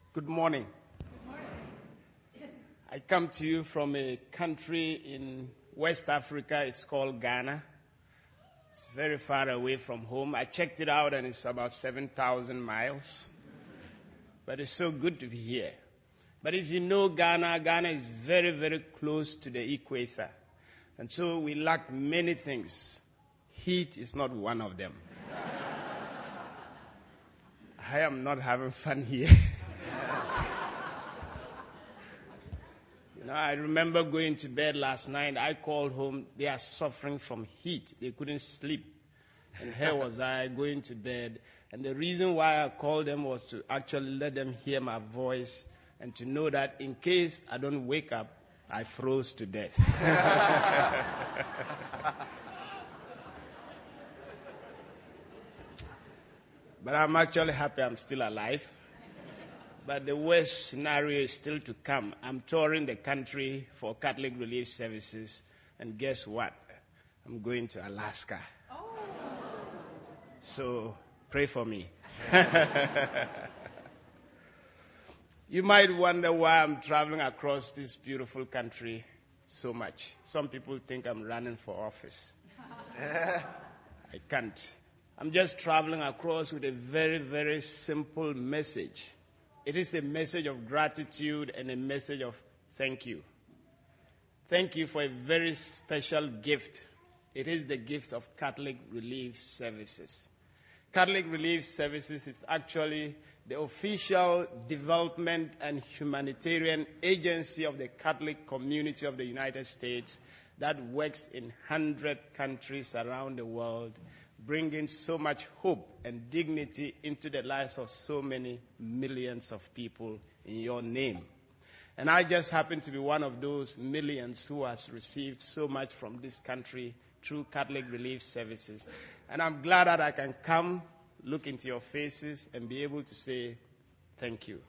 Good morning. I come to you from a country in West Africa. It's called Ghana. It's very far away from home. I checked it out and it's about 7,000 miles. But it's so good to be here. But if you know Ghana, Ghana is very, very close to the equator. And so we lack many things. Heat is not one of them. I am not having fun here. I remember going to bed last night. I called home. They are suffering from heat. They couldn't sleep. And here was I going to bed. And the reason why I called them was to actually let them hear my voice and to know that in case I don't wake up, I froze to death. But I'm actually happy I'm still alive. But the worst scenario is still to come. I'm touring the country for Catholic Relief Services. And guess what? I'm going to Alaska. Oh. So pray for me. You might wonder why I'm traveling across this beautiful country so much. Some people think I'm running for office. I can't. I'm just traveling across with a very, very simple message. It is a message of gratitude and a message of thank you. Thank you for a very special gift. It is the gift of Catholic Relief Services. Catholic Relief Services is actually the official development and humanitarian agency of the Catholic community of the United States that works in 100 countries around the world, bringing so much hope and dignity into the lives of so many millions of people in your name. And I just happen to be one of those millions who has received so much from this country through Catholic Relief Services. And I'm glad that I can come, look into your faces, and be able to say thank you.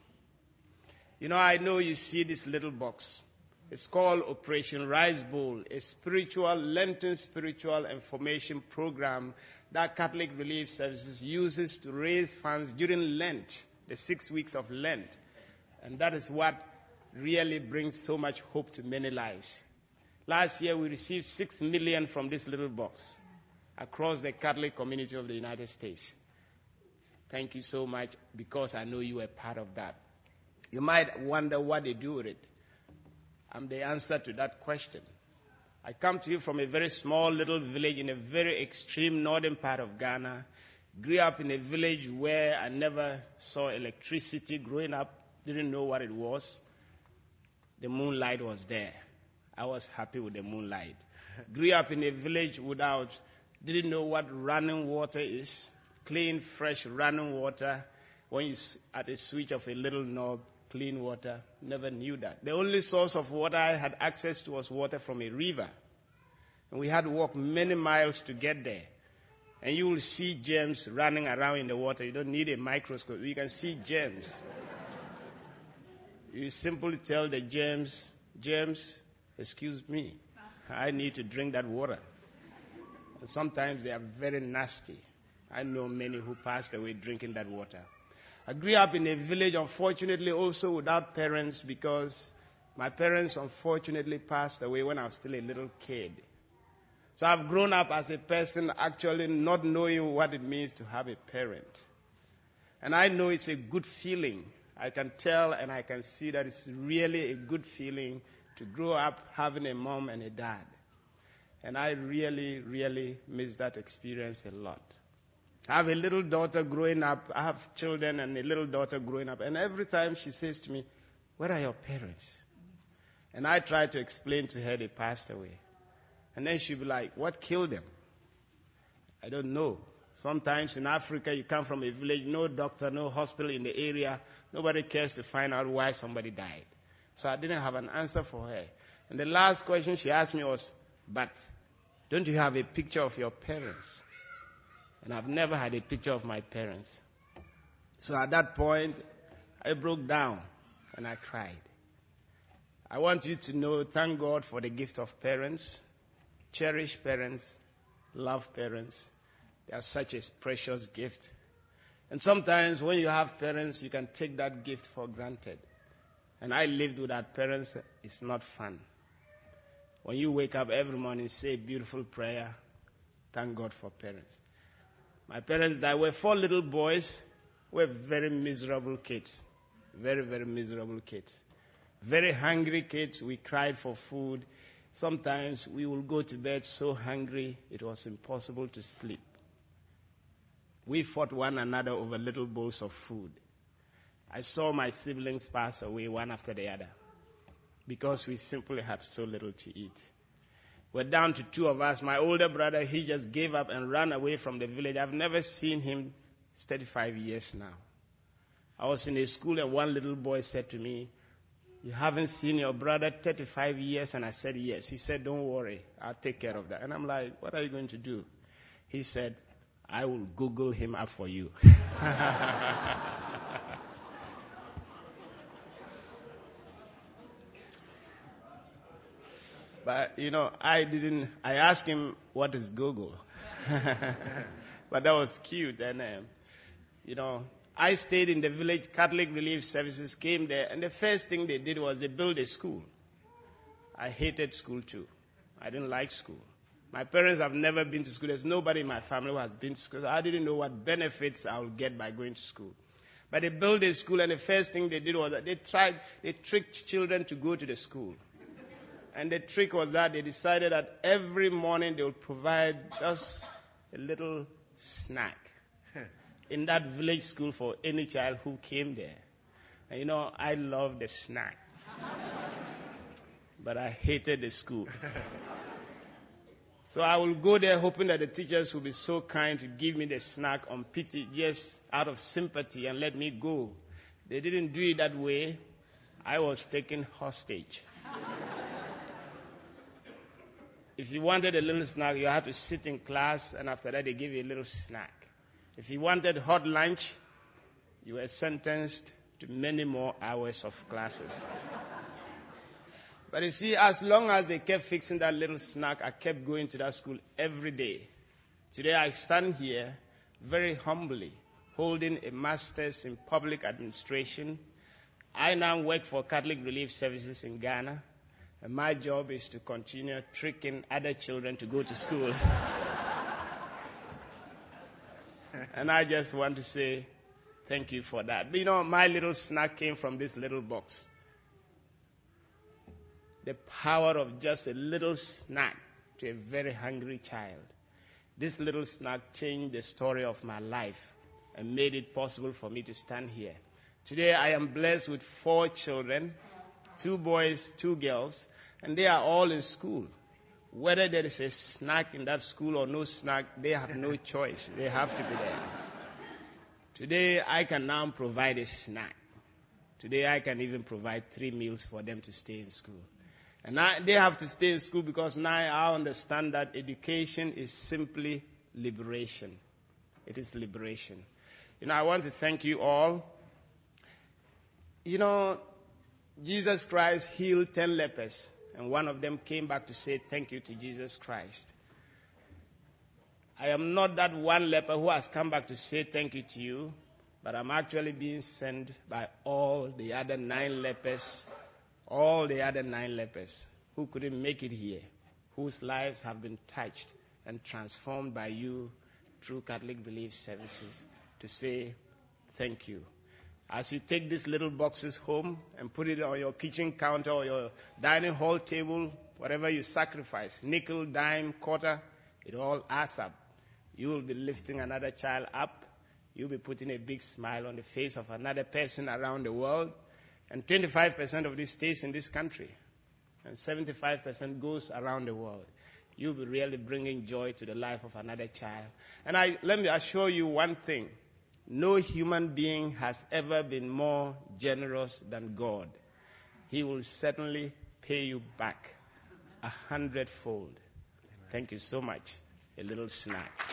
I know you see this little box. It's called Operation Rice Bowl, a Lenten spiritual and formation program that Catholic Relief Services uses to raise funds during Lent, the 6 weeks of Lent. And that is what really brings so much hope to many lives. Last year, we received $6 million from this little box across the Catholic community of the United States. Thank you so much, because I know you were part of that. You might wonder what they do with it. I'm the answer to that question. I come to you from a very small little village in a very extreme northern part of Ghana. Grew up in a village where I never saw electricity growing up, didn't know what it was. The moonlight was there. I was happy with the moonlight. Grew up in a village didn't know what running water is. Clean, fresh running water. When you at a switch of a little knob, clean water. Never knew that. The only source of water I had access to was water from a river. And we had to walk many miles to get there. And you will see germs running around in the water. You don't need a microscope. You can see germs. You simply tell the germs, excuse me, I need to drink that water. And sometimes they are very nasty. I know many who passed away drinking that water. I grew up in a village, unfortunately, also without parents, because my parents, unfortunately, passed away when I was still a little kid. So I've grown up as a person actually not knowing what it means to have a parent. And I know it's a good feeling. I can tell and I can see that it's really a good feeling to grow up having a mom and a dad. And I really, really miss that experience a lot. I have a little daughter growing up. I have children and a little daughter growing up. And every time she says to me, "Where are your parents?" And I try to explain to her they passed away. And then she'll be like, "What killed them?" I don't know. Sometimes in Africa, you come from a village, no doctor, no hospital in the area. Nobody cares to find out why somebody died. So I didn't have an answer for her. And the last question she asked me was, "But don't you have a picture of your parents?" And I've never had a picture of my parents. So at that point, I broke down and I cried. I want you to know, thank God for the gift of parents. Cherish parents. Love parents. They are such a precious gift. And sometimes when you have parents, you can take that gift for granted. And I lived without parents. It's not fun. When you wake up every morning, say a beautiful prayer, thank God for parents. My parents died. We were 4 little boys. We were very miserable kids. Very, very miserable kids. Very hungry kids. We cried for food. Sometimes we would go to bed so hungry it was impossible to sleep. We fought one another over little bowls of food. I saw my siblings pass away one after the other because we simply had so little to eat. We're down to 2 of us. My older brother, he just gave up and ran away from the village. I've never seen him. It's 35 years now. I was in a school and one little boy said to me, "You haven't seen your brother 35 years?" And I said, "Yes." He said, "Don't worry, I'll take care of that." And I'm like, "What are you going to do?" He said, "I will Google him up for you." But, I asked him, "What is Google?" But that was cute. And, I stayed in the village. Catholic Relief Services came there. And the first thing they did was they built a school. I hated school too. I didn't like school. My parents have never been to school. There's nobody in my family who has been to school. I didn't know what benefits I would get by going to school. But they built a school, and the first thing they did was that they tricked children to go to the school. And the trick was that they decided that every morning they would provide just a little snack in that village school for any child who came there. And I loved the snack. But I hated the school. So I will go there hoping that the teachers will be so kind to give me the snack on pity, just out of sympathy, and let me go. They didn't do it that way. I was taken hostage. If you wanted a little snack, you had to sit in class, and after that they give you a little snack. If you wanted hot lunch, you were sentenced to many more hours of classes. But you see, as long as they kept fixing that little snack, I kept going to that school every day. Today I stand here very humbly, holding a master's in public administration. I now work for Catholic Relief Services in Ghana. And my job is to continue tricking other children to go to school. And I just want to say thank you for that. But my little snack came from this little box. The power of just a little snack to a very hungry child. This little snack changed the story of my life and made it possible for me to stand here. Today I am blessed with 4 children, 2 boys, 2 girls, and they are all in school. Whether there is a snack in that school or no snack, they have no choice. They have to be there. Today, I can now provide a snack. Today, I can even provide 3 meals for them to stay in school. And they have to stay in school because now I understand that education is simply liberation. It is liberation. I want to thank you all. Jesus Christ healed 10 lepers. And one of them came back to say thank you to Jesus Christ. I am not that one leper who has come back to say thank you to you, but I'm actually being sent by all the other 9 lepers who couldn't make it here, whose lives have been touched and transformed by you through Catholic Relief Services, to say thank you. As you take these little boxes home and put it on your kitchen counter or your dining hall table, whatever you sacrifice, nickel, dime, quarter, it all adds up. You will be lifting another child up. You'll be putting a big smile on the face of another person around the world. And 25% of this stays in this country. And 75% goes around the world. You'll be really bringing joy to the life of another child. And let me assure you one thing. No human being has ever been more generous than God. He will certainly pay you back 100-fold. Thank you so much. A little snack.